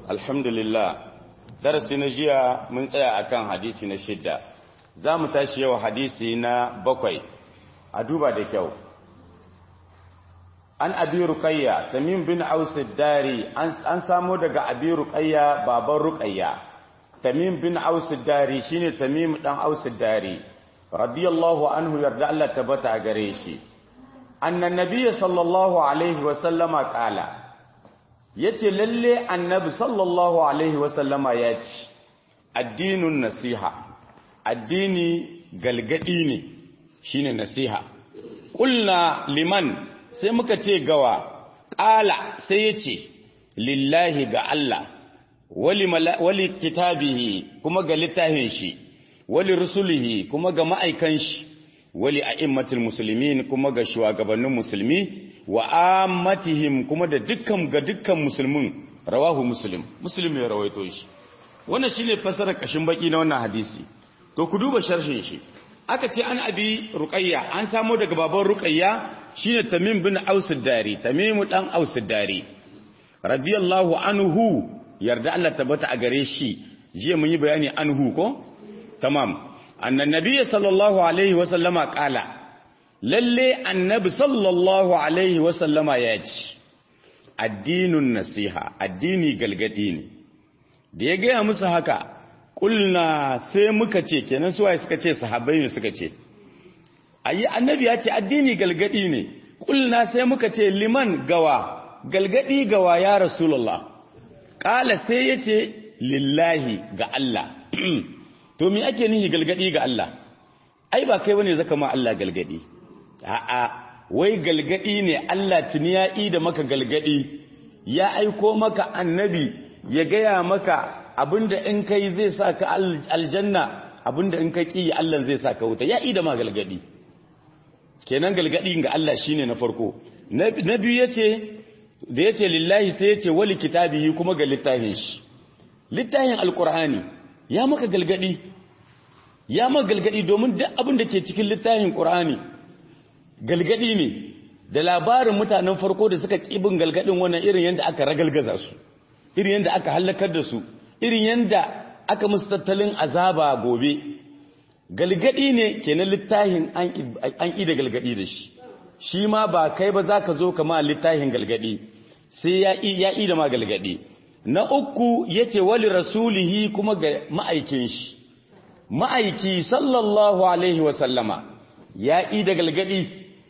Alhamdulillah, darasi na jiya mun tsaya akan hadisi na 6. Za mu tashi yau hadisi na 7. A duba da kyau. An Abi Ruqayya, Tamim bin Aus ad-Dari, an samo daga Abi Ruqayya baban Ruqayya. Tamim bin Aus ad-Dari shine Tamim dan Aus ad-Dari. Radiyallahu anhu, yarda Allah tabbata gare shi. Annan nabiyyi sallallahu alaihi wa sallama qala, yace lalle annabi sallallahu alaihi wa sallama yace addinun nasiha, addini galgadi ne shine nasiha. Qulna liman, sai muka ce gawa, qala sai yace lillahi ga Allah, wali kitabihi kuma ga littafin shi, wali rusulihi kuma ga ma'aikan shi, wali a'immatul muslimin kuma ga shugabannin musulmi, wa ammatihim kuma da dukkan musulmin. Rawahu Muslim ya rawaito shi. Wannan shine fasarar kashin baki na wannan hadisi. To ku duba sharhin shi. Aka ce an Abi Ruqayya, an samo daga baban Ruqayya shine Tamim bin Aus ad-Dari, Tamim dan Aus ad-Dari radiyallahu anhu, yarda Allah tabbata a gare shi. Jiya mun yi bayani anhu ko? Tamam. Annan nabiyyi sallallahu alaihi wa sallama qala, lalle annabi sallallahu alaihi wa sallama ya ce addinun nasiha, addini galgadi ne. Da ya gaya musu haka, kulna sai muka ce, kenan suwaye suka ce, sahabbai ne suka ce, ayi annabi ya ce addini galgadi ne. Kulna sai muka ce liman gawa, galgadi gawa ya rasulullah. Kala sai ya ce lillahi ga Allah. To me ake nihi galgadi ga Allah? Ai ba kai bane zaka ma Allah galgadi. A'a, wai galgadi ne. Allah tuni ya yi da maka galgadi, ya aiko maka annabi ya gaya maka abinda in kai zai sa ka aljanna, abinda in ka ki Allah zai sa ka wuta. Ya yi da ma galgadi. Kenan galgadi ga Allah shine na farko. Na biyu yace, da yace lillahi sai yace wali kitabihi kuma ga littafin shi. Littafin alqur'ani ya maka galgadi. Ya maka galgadi domin duk abin da ke cikin littafin qur'ani galgadi ne, da labarin mutanen farko da suka kibin galgadin wannan, irin yanda aka ragalgaza su, irin yanda aka halakar da su, irin yanda aka musu tattalin azaba gobe. Galgadi ne kenan littafin an ida galgadi da shi. Shi ma ba kai ba zaka zo kama littafin galgadi, sai ya ida ma galgadi. Na uku yace wali rasulihi kuma ga ma'aikin shi. Ma'aiki sallallahu alaihi wa sallama ya ida galgadi.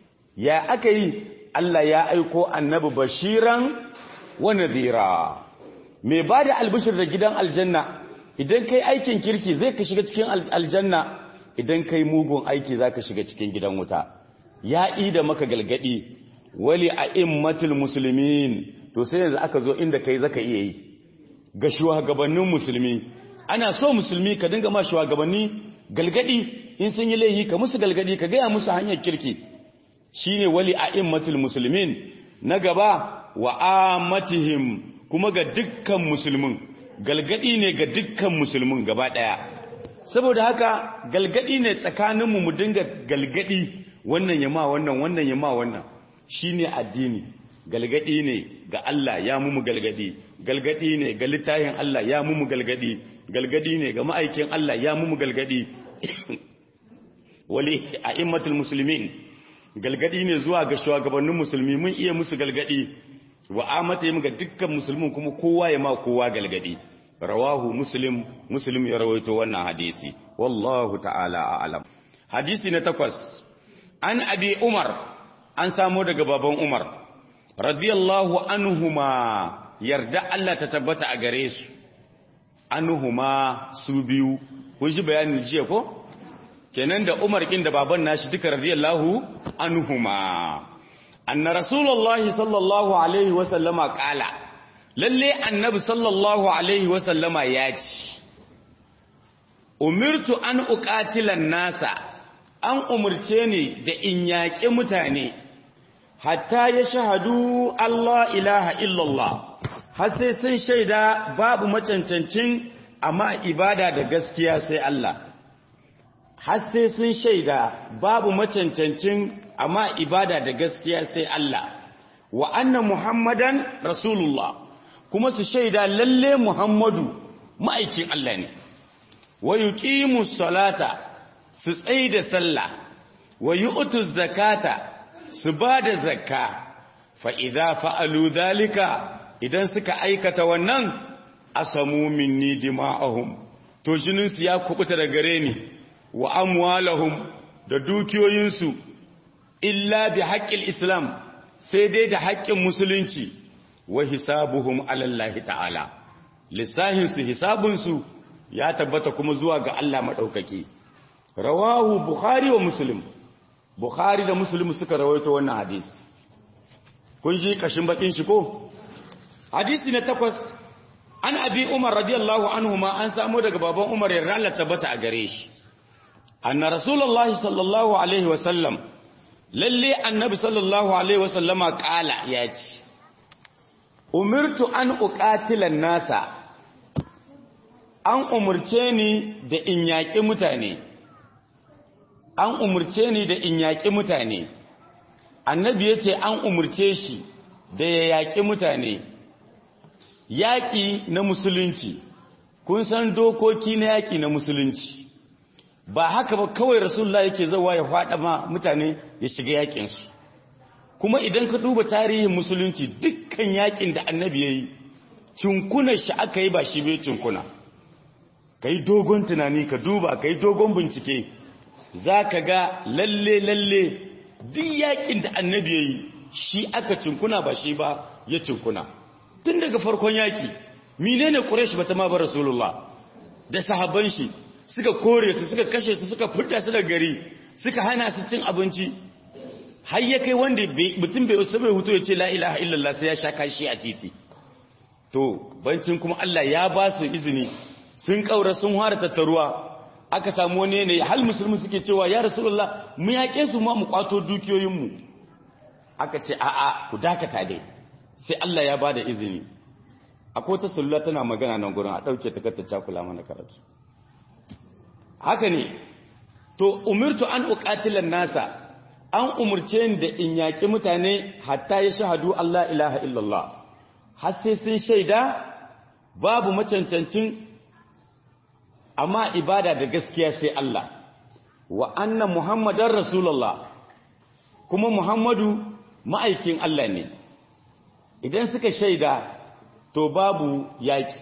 Ya aka yi? Allah ya aiko annabi bashiran wa nadhira, mai bada albishir da gidan aljanna. Idan kai aikin kirki zai ka shiga cikin aljanna, idan kai mugun aiki zaka shiga cikin gidan wuta. Ya ida maka galgadi. Wali a'immatul muslimin, to sai yanzu aka zo inda kai zaka iya yi ga shugabannin musulmi. Ana so musulmi ka dinga ma shugabanni galgadi, in sun yi laifi ka musu galgadi, ka gaya musu hanyar kirki. Shine wali a'immatul muslimin. Na gaba wa ammatihim kuma ga dukkan musulmin. Galgadi ne ga dukkan musulmin gaba daya. Saboda haka galgadi ne tsakaninmu, mu dinga galgadi, wannan yama wannan, wannan yama wannan. Shine addini. Galgadi ne ga Allah, ya mu galgadi. Galgadi ne ga littafin Allah, ya mu galgadi. Galgadi ne ga ma'aikin Allah, ya mu galgadi. Wali a'immatul muslimin, galgadi ne zuwa ga shugabannin musulmi, mun iya musu galgadi. Wa amatihim ga dukkan musulmin kuma kowa ya ma kowa galgadi. Rawahu Muslim ya rawaito wannan hadisi. Wallahu ta'ala a'lam. Hadisi na 8. An Abi Umar, an samu daga baban Umar radiyallahu anhuma, yarda Allah ta tabbata a gare su. Anhuma su biyu, kun ji bayanin jiya ko? Kenan da Umar kin da baban nashi duka radiyallahu anhuma. Anna Rasulullahi sallallahu alaihi wa sallama qala, lalle annabi sallallahu alaihi wa sallama ya ce, umirtu an uqatilan nasa, an umurce ni da in yaƙi mutane, hatta ya shahadu Allah ilaha illallah, har sai sun shaida babu macancancin amma ibada da gaskiya sai Allah. Har sai sun shaida babu macancancin amma ibada da gaskiya sai Allah. Wa anna Muhammadan Rasulullah, kuma su shaida lalle Muhammadu ma'aikin Allah ne wa yuqimus salata su tsaida sallah wa yu'tuz zakata su bada zakka fa idza fa'alu dhalika idan suka aikata wannan asamu minni dima'ahum to jininsu ya kubuta da gare ni wa amwalahum da dukiyoyinsu illa bi haqqil islam sai dai da haƙƙin musulunci wa hisabuhum ala Allah ta'ala lissahinsu hisabunsu ya tabbata kuma zuwa ga Allah madaukaki rawahu bukhari wa muslim bukhari da muslim suka rawaito wannan hadisi kun ji kashin bakin shi ko hadisi na 8 an abi umar radiyallahu anhuma an samu daga baban umar yarda Allah tabbata a gare shi anna rasulullahi sallallahu alaihi wasallam lalle annabi sallallahu alaihi wasallama kala yace umirtu an uqatila nasa an umurce ni da in yaki mutane an umurce ni da in yaki mutane annabi yace an umurce shi da ya yaki mutane yaƙi na musulunci kun san dokoki na yaƙi na musulunci ba haka ba kawai rasulullah yake zawa ya faɗa ma mutane ya shiga yaƙinsu kuma idan ka duba tarihin musulunci dukkan yaƙin da annabi ya yi cinkunan shi aka yi ba shi bai cinkuna ka yi dogon tunani ka duba ka yi dogon bincike za ka ga lalle duk yaƙin da annabi ya yi shi aka cinkuna ba shi ba ya cinkuna tun daga farkon yaki menene quraish bata ma bar rasulullah da sahabban shi suka kore su suka kashe su suka fita su daga gari suka hana su cin abinci har ya kai wanda mutum bai usa bai huto ya ce la ilaha illallah sai ya sha kashi a titi to bancin kuma Allah ya ba su izini sun kaura sun fara tattaruwa aka samu wani ne hal musulmi suke cewa ya rasulullah mu yake su ma mu kwato dukiyoyin mu aka ce a'a ku dakata dai sai Allah ya bada izini akwai ta salula tana magana nan gurin a dauke ta kata cakula mana karatu haka ne to umirtu an uqatila nasa an umurce ni da in yaki mutane hatta ya shahadu Allah ilaha illallah har sai sun shaida babu macancancin amma ibada da gaskiya sai Allah wa anna muhammadar rasulullah kuma muhammadu ma'aikin Allah ne idan suka shaida to babu yaki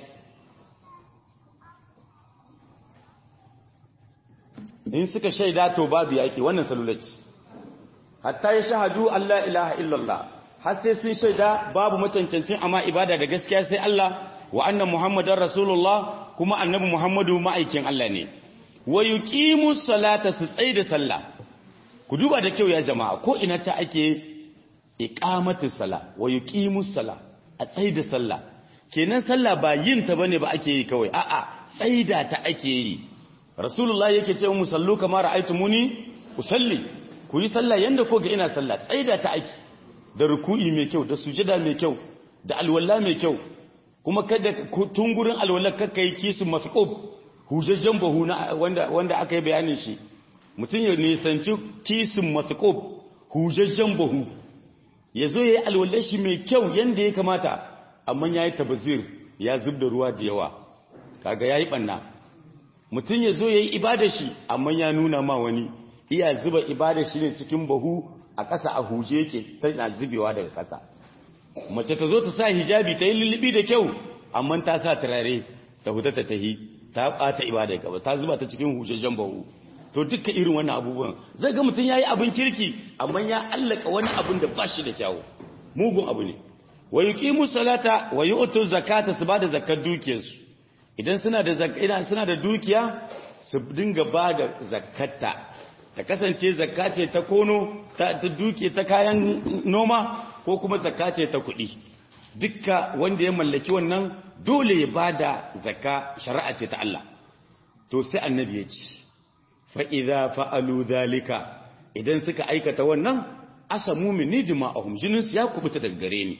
in suka shaida to babu yaki wannan salulaci hatta ya shahadu Allah ilaha illallah har sai sun shaida babu mutuncancin amma ibada da gaskiya sai Allah wa anna muhammadar rasulullah kuma annabi muhammadu ma'aikin Allah ne wa yuqimus salata su tsaida sallah ku duba da kyau ya jama'a ko ina ta ake iqamatus sala wa yuqimus sala a tsaida sallah kenan sallah ba yin ta bane ba ake yi kawai a'a tsaida ta ake yi rasulullah yake ce mu sallu kama ra'aytumuni usalli ku yi sallah yanda ko ga ina sallah tsaida ta ake da ruku'i mai kyau da sujada mai kyau da alwala mai kyau kuma kada tun gurin alwala kakka yi kisu masqub hujajjan bahu wanda aka yi bayanin shi mutun ya nisanci kisun masqub hujajjan bahu ya zo ya yi alwallar shi mai kyau yadda ya kamata amma ya yi tabazir ya zub da ruwa da yawa kaga ya yi ɓanna mutum ya zo ya yi ibada shi amma ya nuna ma wani iya zuba ibada shi ne cikin bahu a ƙasa a huje yake tana zubewa daga ƙasa mace ta zo ta sa hijabi ta yi lullubi da kyau amma ta sa turare ta huta ta tahi ta ɓata ibada gaba ta zuba ta cikin hujejjen bahu to duka irin wannan abubuwan zai ga mutum ya yi abin kirki amma ya allaka wani abin da ba shi da kyawu mugun abu ne wa yuqimu salata wa yu'tu zakata su bada zakar dukiyarsu idan suna da dukiya su dinga bada zakkata ta kasance zakka ce ta kono ta dukiya ta kayan noma ko kuma zakka ce ta kuɗi dukka wanda ya mallaki wannan dole ya bada zakka shari'a ce ta Allah to sai annabi ya ce fa'iza fa'alu zalika idan suka aikata wannan asamu mini jima'ahum jininsu ya kubuta daga gare ni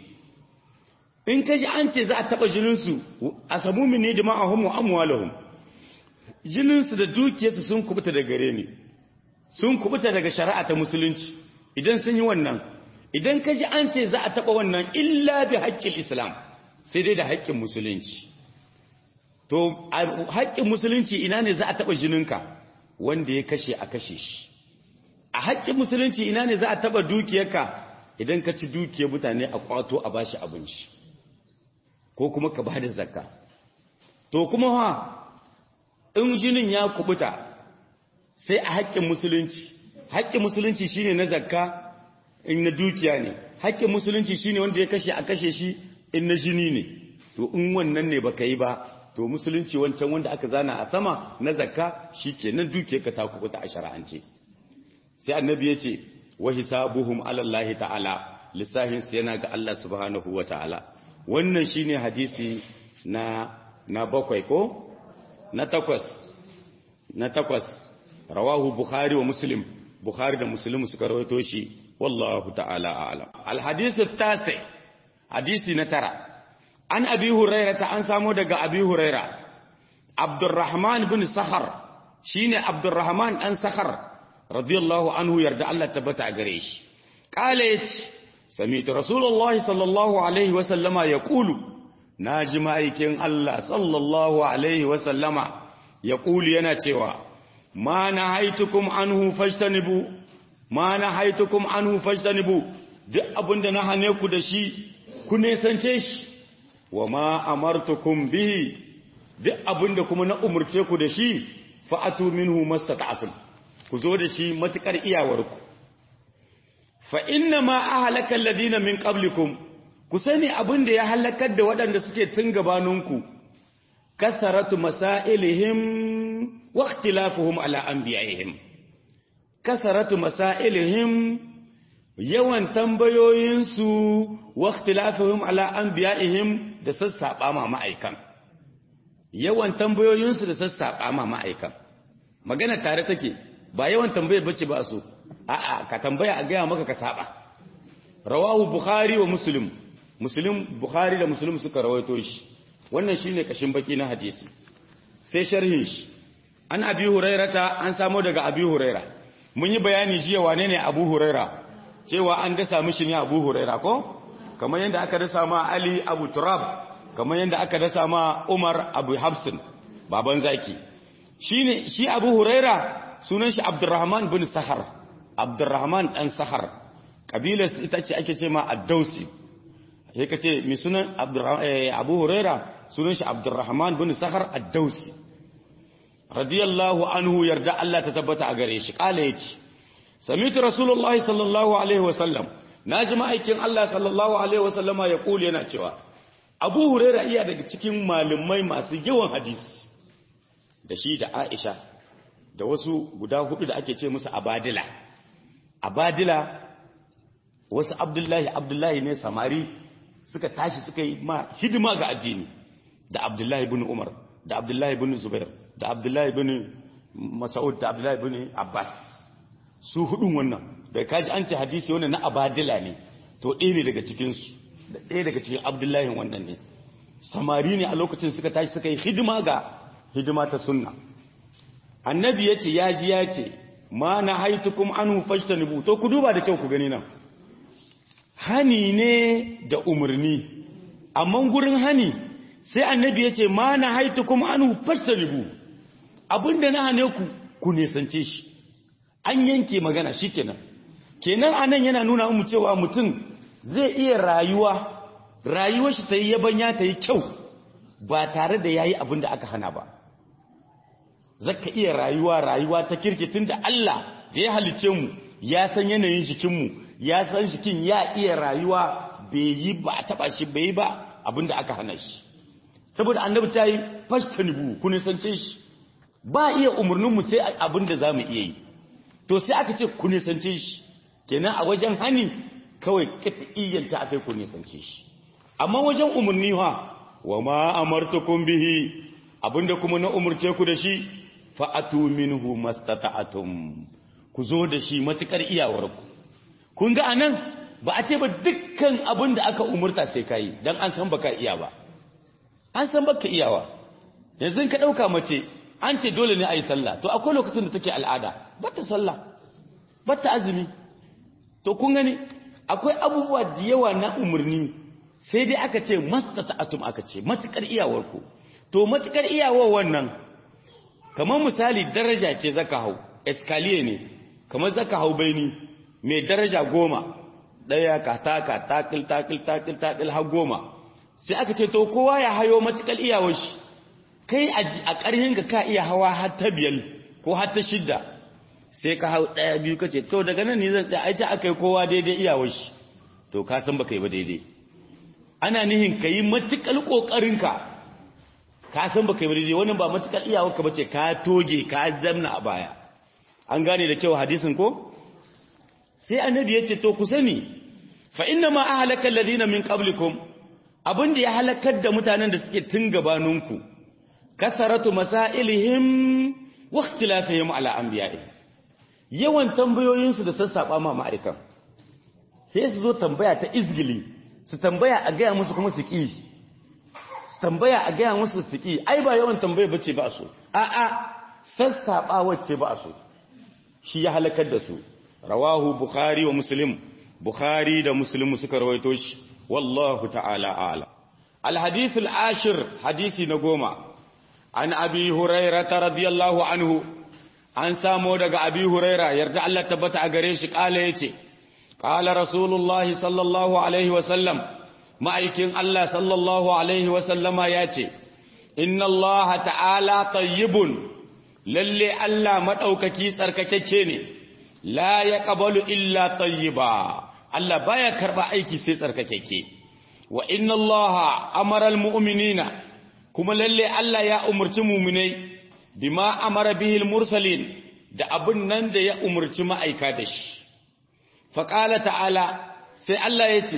in ka ji an ce za a taɓa jininsu asamu mini jima'ahum wa amwalahum jininsu da dukiyarsu sun kubuta daga gare ni sun kubuta daga shari'a ta musulunci idan sun yi wannan idan ka ji an ce za a taɓa wannan illa bi haƙƙin islam sai dai da haƙƙin musulunci. To haƙƙin musulunci ina ne za a taɓa jininka wanda ya kashe a kashe shi. A haƙƙin musulunci ina ne za a taɓa dukiyarka idan ka ci dukiyar mutane a kwato a bashi abinci ko kuma ka bada zakka. To kuma in jinin ya kubuta sai a haƙƙin musulunci. Haƙƙin musulunci shine na zakka in na dukiya ne. Haƙƙin musulunci shine wanda ya kashe a kashe shi in na jini ne. To in wannan ne baka yi ba, to musulunci wancan wanda aka zana a sama na zakka shikenan dukiyarka ta kubuta a shar'ance. Sai annabi ya ce wa hisabuhum ala Allah ta'ala, lissahin su yana ga Allah subhanahu wa ta'ala. Wannan shine hadisi na bakwai ko na takwas rawahu Bukhari wa Muslim. Bukhari da Muslim suka rawaito shi, wallahu ta'ala a'lam. Al-hadith at-tasi, hadisi na tara. An Abi Hurairah ta an samu daga Abi Hurairah. Abdurrahman bin Sakhar, shine Abdurrahman dan Sakhar radiyallahu anhu, yarda Allah tabbata a gare shi. Kale yace sami'tu Rasulullahi sallallahu alaihi wa sallama yaqulu, naji ma'aikin Allah sallallahu alaihi wa sallama yaqulu yana cewa ma nahaitukum anhu fajtanibu, ma nahaitukum anhu fajtanibu, duk abinda na hane ku da shi ku nesance shi, wa ma amartukum bihi, duk abinda kuma na umurce ku da shi fa'atu minhu mastata'tum, ku zo da shi matukar iyawarku. Fa inna ma ahlaka alladhina min qablikum, ku sani abinda ya halakar da waɗanda suke tun gabaninku, kasaratu masailihim wa ikhtilafuhum ala anbiya'ihim. Kasaratu masailihim, yawan tambayoyinsu, wa ikhtilafuhum ala anbiya'ihim, da sassaba ma ma'aikan. Yawan tambayoyinsu da sassaba ma ma'aikan. Magana tare take, ba yawan tambayar bace ba so. A'a, ka tambaya a gaya maka ka saba. Rawahu Bukhari wa Muslim. Bukhari da Muslim suka rawaito shi. Wannan shine kashin baki na hadisi. Sai sharhin shi. An Abi Hurairata, an samu daga Abi Huraira. Mun yi bayani jiya wane ne Abu Huraira, cewa an dasa mishi ne Abu Huraira ko? Kamar yadda aka dasa ma Ali Abu Turab, kamar yadda aka dasa ma Umar Abu Hafsin, baban zaki. Shi Abu Huraira sunan shi Abdurrahman bin Sakhar. Abdurrahman dan Sakhar. Kabilar ita ce ake ce ma Ad-Dausi. Sai ka ce mai sunan Abu Huraira sunan shi Abdurrahman bin Sakhar Ad-Dausi. Radiyallahu anhu, yarda Allah ta tabbata a gare shi. Kala yace sami'tu Rasulullahi sallallahu alaihi wasallam, naji ma'aikin Allah sallallahu alaihi wasallama ya kula yana cewa Abu Huraira iya daga cikin malumai masu yawan hadisi, da shi da Aisha da wasu guda hudu da ake ce musu abadila. Wasu Abdullahi ne samari suka tashi suka yi ma hidima ga addini, da Abdullahi ibn Umar, da Abdullahi ibn Zubair, da Abdullahi ibn Mas'ud, da Abdullahi ibn Abbas. Su hudun wannan da kaji an ce hadisi wannan na abadila ne, to ɗaya ne daga cikin su, da ɗaya daga cikin Abdullahi wannan ne. Samari ne a lokacin suka tashi suka yi hidima ta sunna. Annabi yace ya ce ma na haitukum anhu fajtanibu. To ku duba da kyau ku gani nan, hani ne da umarni, amma gurin hani sai annabi yace ma na haitukum anhu fajtanibu, abinda na hane ku nesance shi. An yanke magana shikenan. Kenan anan yana nuna mu cewa mutum zai iya rayuwar shi ta yi yabanya, ta yi kyau ba tare da yayi abinda aka hana ba. Zaka iya rayuwa ta kirkitin da Allah da ya halice mu ya san yanayin jikinmu, ya san jikin ya iya rayuwa bai yi ba a taba shi, bai yi ba abinda aka hana shi. Saboda annabi ta yi fashtanibu, ku nisance shi. Ba iya umarninmu sai abinda za mu iya yi, to sai aka ce ku nisance shi. Kenan a wajen hani kawai kafiyyanta akai ku nisance shi, amma wajen umarni wa ma amartukum bihi, abinda kuma na umurce ku da shi, fa'atu minhu mastata'atum, ku zo da shi matukar iyawarku. Kun ga anan ba a ce ba dukkan abinda aka umurta sai kai, dan an san baka iya ba, an san baka iyawa. Yanzu ka dauka mace an ce dole ne a yi sallah, to akwai lokacin da take al'ada, bata sallah, bata azumi. To kun gani akwai abubuwa da yawa na umarni sai dai aka ce mastata'atum, aka ce matukar iyawarku. To matukar iyawar wannan kamar misali daraja ce zaka hau, escalier ne, kamar zaka hau baini mai daraja 10, daya ka taka takil har 10, sai aka ce to kowa ya hayo matukar iyawar shi. Kai a ƙarhin ka iya hawa har ta 5 ko har ta 6, sai ka hau 1 2 kace to daga nan ni zan tsaya, ai ta akai kowa daidai iyawar shi, to ka san baka yi ba daidai. Ana nihin kai matukar kokarin ka san baka yi ba daidai, wannan ba matukar iyawar ka bace, ka toge ka zamna a baya. An gane da kyau hadisin ko? Sai annabi ya ce to ku sani fa inna ma ahlaka alladhina min qablikum, abinda ya halakar da mutanen da suke tun gabaninku, kasaratu masailihim wa ikhtilafihim ala anbiya'ihim, yawan tambayoyinsu da sassaba ma ma'arikan. Sai su zo tambaya ta izgili, su tambaya a gaya musu kuma su ki, su tambaya a gaya musu su ki. Ai ba yawan tambaya bace ba su, a'a sassaba wacce ba su, shi ya halakar da su. Rawahu Bukhari wa Muslim, Bukhari da Muslim suka rawaito shi, wallahu ta'ala a'lam. Al-hadith al-ashir, hadisi na 10, an Abi Hurairah radiyallahu anhu, an samo daga Abi Hurairah yarda Allah tabbata a gare shi, kala yace qala Rasulullahi sallallahu alaihi wa sallam, ma'aikin Allah sallallahu alaihi wa sallama yace inna Allah ta'ala tayyibun, lalle Allah madaukaki tsarkakeke ne, la yaqbalu illa tayyiba, Allah baya karba aiki sai tsarkakeke. Wa inna Allah amara almu'minina, kuma lalle Allah ya umurci mu'minai bima amara bihi almursalin, da abun nan da ya umurci ma'aika da shi. Fa qala ta'ala, sai Allah yace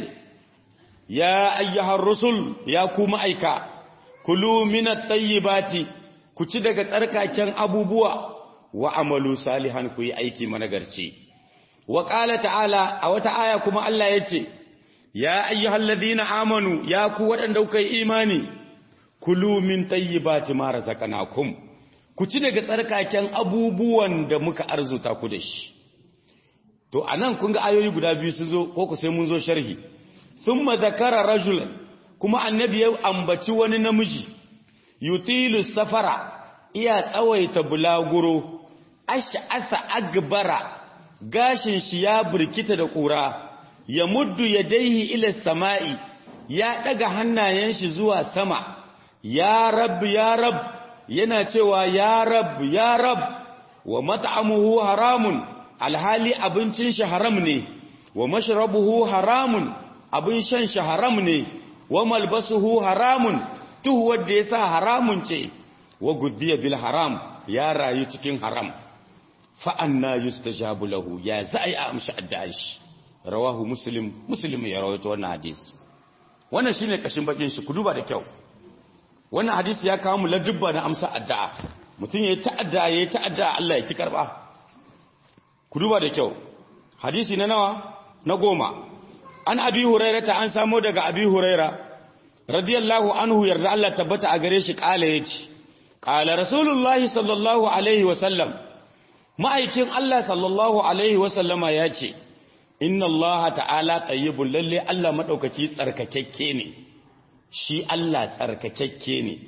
ya ayyuhar rusul, ya ku ma'aika, kulu minat tayyibati, ku ci daga tsarkaken abubuwa, wa amalu salihan, ku yi aiki managarci. Wa qala ta'ala, a wata aya kuma Allah yace ya ayyuhalladhina amanu, ya ku waɗanda kuka yi imani, kulu min tayyibati ma razaqnakum, ku ci daga tsarkaken abubuwan da muka arzuta ku da shi. To anan kun ga ayoyi guda biyu su zo, ko ku sai mun zo sharhi. Thumma zakara rajulan, kuma annabi ya ambaci wani namiji, yutilu safara, iya tsawaita bulaguro, ash'asa agbara, gashin shi ya burkita da ƙura, ya muddu yadaihi ila sama'i, ya daga hannayen shi zuwa sama, ya rab ya rab, yana cewa ya rab ya rab, wa mat'amuhu haramun, alhali abincin shi haram ne, wa mashrabuhu haramun, abin shan shi haram ne, wa malbasuhu haramun, tuhuwar da yasa haramun ce, wa guddiya bil haram, ya rayu cikin haram. Fa anna yustajabu lahu, ya za'i a amshi addu'ar shi. Rawahu Muslim, Muslim ya rawaito wannan hadisi. Wannan shine kashin bakin shi, ku duba da kyau. Wannan hadisi ya kawo mu ladubba na amsa addu'a. Mutum yayi ta'adda Allah ya ki karba. Ku duba da kyau. Hadisi na nawa? Na 10. An Abi Hurairah, an samo daga Abi Hurairah radiyallahu anhu, yarda Allah tabbata a gare shi, kala yace qala Rasulullahi sallallahu alaihi wa sallam, ma'aikin Allah sallallahu alaihi wa sallama yace inna Allah ta'ala tayyibun, lalle Allah madaukaki tsarkakekke ne, shi Allah tsarkakekke ne,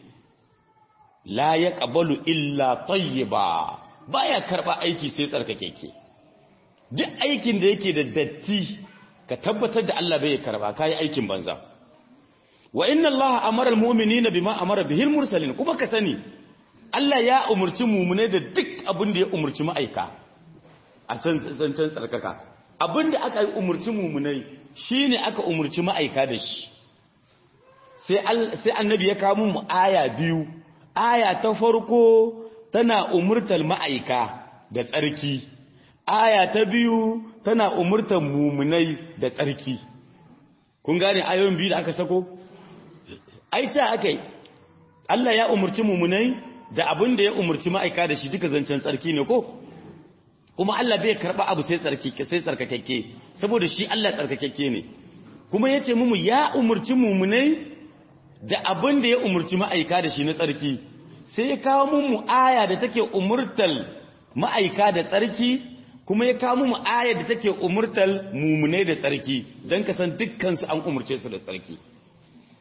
la yaqbalu illa tayyiba, baya karba aiki sai tsarkakekke. Duk aikin da yake da datti ka tabbatar da Allah bai karba, kai aikin banza. Wa inna Allah amara almu'minina bima amara bihi almursalin, kuma ka sani Allah ya umurci mu'mine da duk abin da ya umurci ma'aika a can tsarkaka. Abin da aka umurci mu'minai shine aka umurci ma'aika da shi. Sai annabi ya kawo mu aya biyu. Aya ta farko tana umurtar ma'aika da tsarki, aya ta biyu tana umurtar mu'minai da tsarki. Kun gane ayoyin biyu da aka sako? Aita akai Allah ya umurci mu'minai da abin da ya umurci ma'aika da shi, duka zancen tsarki ne ko? Kuma Allah bai karba abu sai tsarkakakke, saboda shi Allah tsarkakakke ne. Kuma yace mu ya umurci mu'minai da abin da ya umurci ma'aika da shi na tsarki, sai ya kawo mu aya da take umurtal ma'aika da tsarki, kuma ya kawo mu aya da take umurtal mu'minai da tsarki, dan ka san dukkan su an umurce su da tsarki.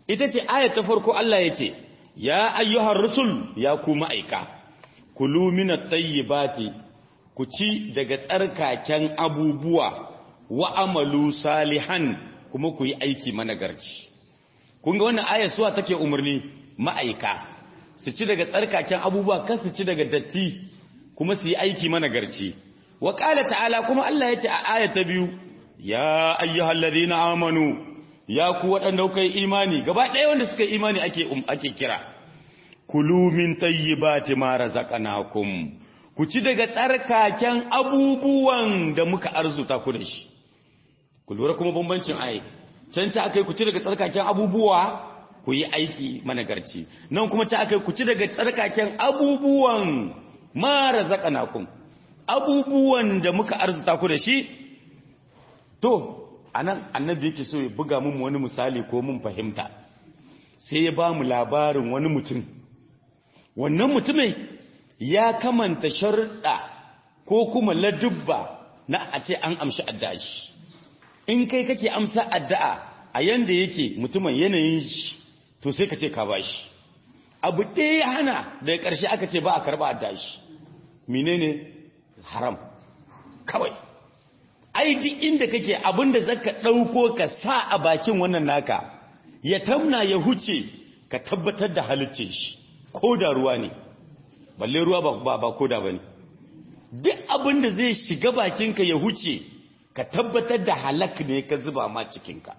ita ce ayat ta farko Allah ya ce ya ayyuhar rusul ya ku ma'aika kulu minat tayyibati ku ci daga tsarkaken abubuwa wa amalu salihan kuma ku yi aiki managarci. Kun ga wannan ayat suwa take umarni ma'aika su ci daga tsarkaken abubuwa kar su ci daga datti kuma su yi aiki managarci. Wa qala ta'ala kuma Allah yace a ayat ta biyu ya ayyuhalladhina amanu ya ku waɗanda kuka yi imani gaba ɗaya wanda suka yi imani ake kira kulu min tayyibati ma razaqnakum ku ci daga tsarkaken abubuwan da muka arzuta ku da shi. Ku lura kuma bambancin ayi can ta akai ku ci daga tsarkaken abubuwa ku yi aiki managarci nan kuma ta akai ku ci daga tsarkaken abubuwan ma razaqnakum abubuwan da muka arzuta ku da shi. To anan annabi yake so ya buga mun wani misali ko mun fahimta sai ya ba mu labarin wani mutum. Wannan mutumin ya kamanta sharuɗa ko kuma ladubba na a ce an amshi addu'a shi. In kai kake amsa addu'a a yanda yake mutumin yanayin shi to sai ka ce ka bashi. Abu ɗaya hana daga ƙarshe aka ce ba a karɓa addu'a shi. Menene? Haram. Kawai. Ai duk inda kake abinda zaka ɗauko ka sa a bakin wannan naka ya tamna ya huce ka tabbatar da halicce shi. Ko da ruwa ne. Balle ruwa ba ko da bane. Duk abinda zai shiga bakinka ya huce ka tabbatar da halak ne ka zuba ma cikinka.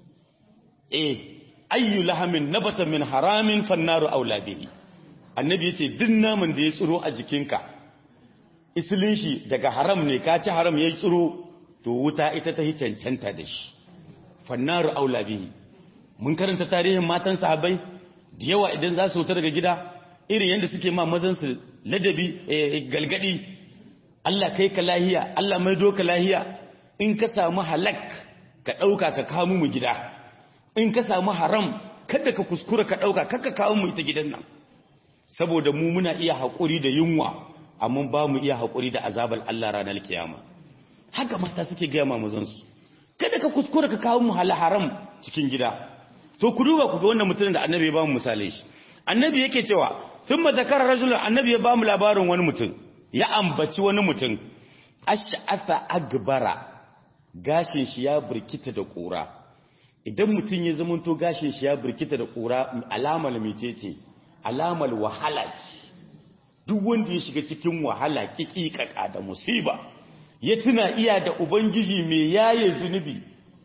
Ayyu lahamin nabata min haramin fannaru aula bihi. Annabi yace duk naman da ya tsiro a jikinka isilin shi daga haram ne ka ci haram ya tsiro to wuta ita ta hi cancanta da shi. Fannaru aula bihi. Mun karanta tarihin matan sahabbai da yawa idan za su wuta daga gida irin yanda suke ma mazan su ladabi galgadi. Allah kai ka lahiya, Allah mai doka lahiya. In ka samu halak ka ɗauka ka kawo mu gida. In ka samu haram kada ka kuskura ka ɗauka kaka kawo mu ita gidan nan. Saboda mu muna iya haƙuri da yunwa amma ba mu iya haƙuri da azabar Allah ranar kiyama. Haka mata suke gaya ma mazansu. Kada ka kuskura ka kawo mu haram cikin gida. To ku duba ku ga wannan mutumin da annabi ya ba mu misali shi. Annabi yake cewa thumma zakara rajulun annabi ya ba mu labarin wani mutum. Ya ambaci wani mutum ash'asa agbara gashin shi ya burkita da ƙura. Idan mutum ya zamanto gashin shi ya burkita da ƙura alamar mecece alamar wahala ce. Duk wanda ya shiga cikin wahala kikikaka da musiba ya tuna iya da ubangiji mai yaye zunubi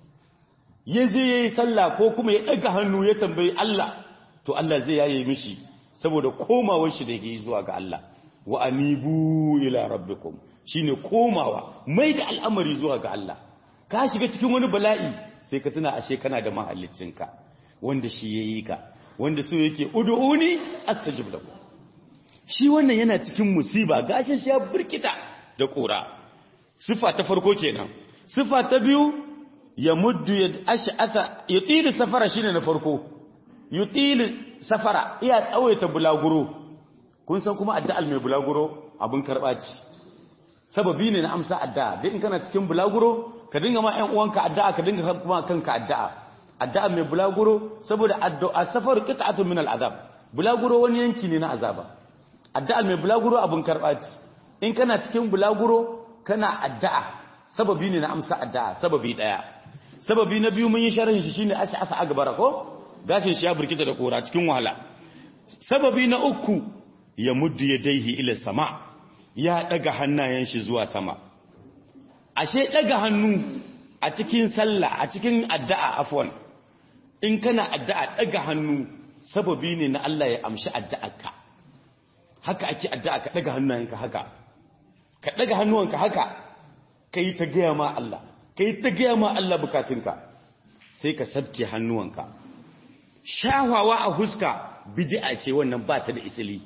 ya je yayi sallah ko kuma ya daga hannu ya tambayi Allah to Allah zai yaye mishi saboda komawar shi da yake zuwa ga Allah. Wa anibu ila rabbikum shine komawa mai da al'amari zuwa ga Allah. Ka shiga cikin wani bala'i sai ka tuna ashe kana da mahallicinka wanda shi yayi ka wanda so yake ud'uni astajib lakum. Shi wannan yana cikin musiba gashin shi ya burkita da kura. Sifa ta farko kenan. Sifa ta biyu ya muddu yad ash'atha yutilu safara shine na farko. Yutilu safara iya tsawaita bulaguro. Kun san kuma addu'al mai bulaguro abin karɓa ce. Sababi ne na amsa addu'a. Duk in kana cikin bulaguro ka dinga ma ƴan uwanka addu'a ka dinga kuma kanka addu'a. Addu'a mai bulaguro saboda addu'a safar qit'atun min al'azab. Bulaguro wani yanki ne na azaba. Addu'a mai bulaguro abin karɓa ce. In kana cikin bulaguro kana addu'a sababi ne na amsa addu'a sababi daya. Sababi na biyu mun yi sharhin shi shine ash'asa agbara ko gashin shi ya burkita da kora cikin wahala. Sababi na uku ya muddu yadaihi ila sama ya daga hannayen shi zuwa sama. Ashe daga hannu a cikin sallah a cikin addu'a afwan in kana addu'a daga hannu sababi ne na Allah ya amshi addu'arka. Haka ake addu'a ka daga hannayenka haka ka daga hannuwanka haka kai ta gaya ma Allah kai ta gaya ma Allah bukatunka sai ka sabke hannuwanka. Shawawa a huska bid'a ce wannan ba ta da isili.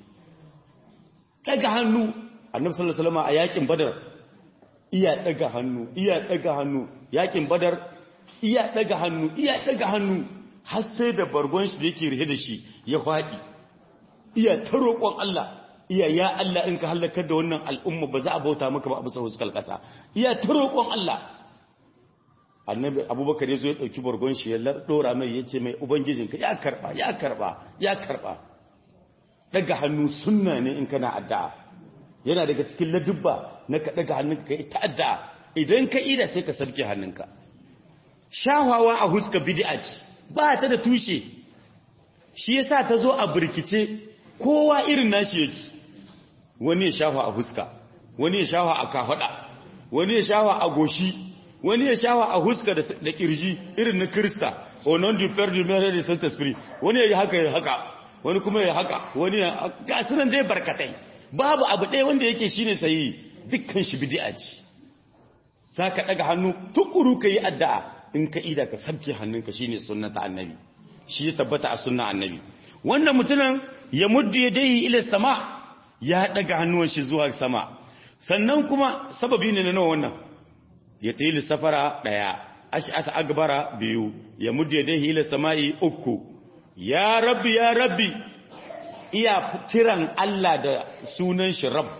Daga hannu Annabi sallallahu alaihi wasallam a yakin Badar iya daga hannu yakin Badar iya daga hannu har sai da bargon shi da yake rihe da shi ya fadi iya ta roƙon Allah iya ya Allah in ka halakar da wannan al'umma ba za a bauta maka ba a bisa huskar kasa iya ta roƙon Allah annabi abubakar ya zo ya ɗauki bargon shi ya ɗora mai ya ce mai ubangijinka ya karɓa daga hannu sunna ne in kana addu'a yana daga cikin ladubba na ka daga hannunka ka yi ta addu'a idan ka ida sai ka sarki hannunka shahawa a huska bid'a ce ba ta da tushe shi yasa ta zo a birkice kowa irin nashi yake wani ya shafa a huska wani ya shafa a kafada wani ya shafa a goshi wani ya shafa a huska da kirji irin na Krista o non du père du mère de saint esprit wani ya haka wani kuma ya haka wani ya gasunan dai barkatai babu abu ɗaya wanda yake shine sayi dukkan shi bid'a ce saka daga hannu tukuru kai addu'a in ka ida ka sabke hannunka shine sunnata annabi shi ya tabbata a sunna annabi wannan mutumin ya muddu yadayhi ila sama ya daga hannuwan shi zuwa sama sannan kuma sababi ne na nawa wannan ya tayi safara daya ash'ata akbara biyu ya muddu yadayhi ila sama'i uku ya rabbi iya kiran Allah da sunan shi rabb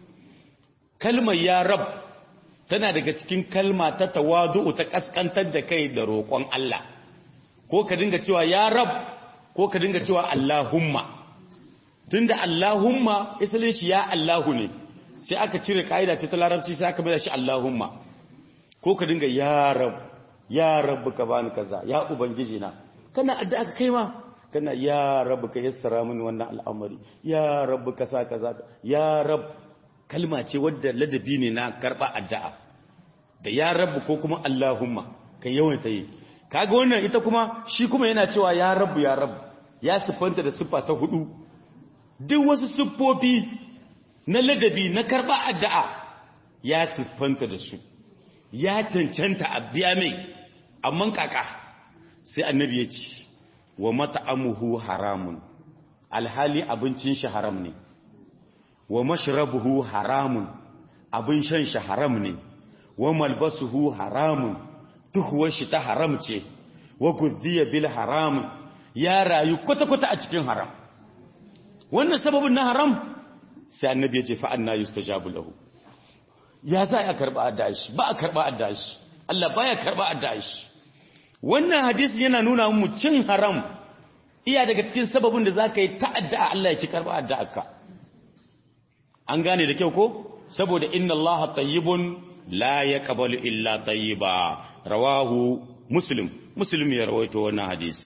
kalmar ya rabb tana daga cikin kalma ta tawadu'u ta kaskantar da kai da roƙon Allah ko ka dinga cewa ya rab ko ka dinga cewa Allahumma tunda Allahumma isalin shi ya Allahu ne sai aka cire kaida ce ta larabci sai aka mai shi Allahumma ko ka dinga ya rab ka bani kaza ya ubangiji na kana addu'a ka kai ma kana ya rab ka yassara mini wannan al'amari ya rab ka sa kaza ya rab kalma ce wadda ladabi ne na karba addu'a da ya rabu ko kuma Allahumma kai yawan ta yi kaga wannan ita kuma shi kuma yana cewa ya rabu ya siffanta da siffa ta hudu duk wasu siffofi na ladabi na karba addu'a ya siffanta da su ya cancanta a biya mai amma kaka sai annabi ya ce wa mat'amuhu haramun alhali abincin shi haram ne wa mashrabuhu haramun abin shan shi haram ne wa malbasuhu haramun tuhuwar shi ta haram ce wa gudhiya bil haram ya rayu kwata-kwata a cikin haram wannan sababin na haram sai annabi ya ce fa anna yustajabu lahu ya za a karba addashi ba a karba addashi Allah baya karba addashi wannan hadisi yana nuna mu cin haram iya daga cikin sababin da zaka yi ta'adda Allah ya ki karba addu'arka an gane da kyau ko saboda inna allaha tayyibun la yaqbalu illa tayyiba rawahu muslim ya rawaito wannan hadisi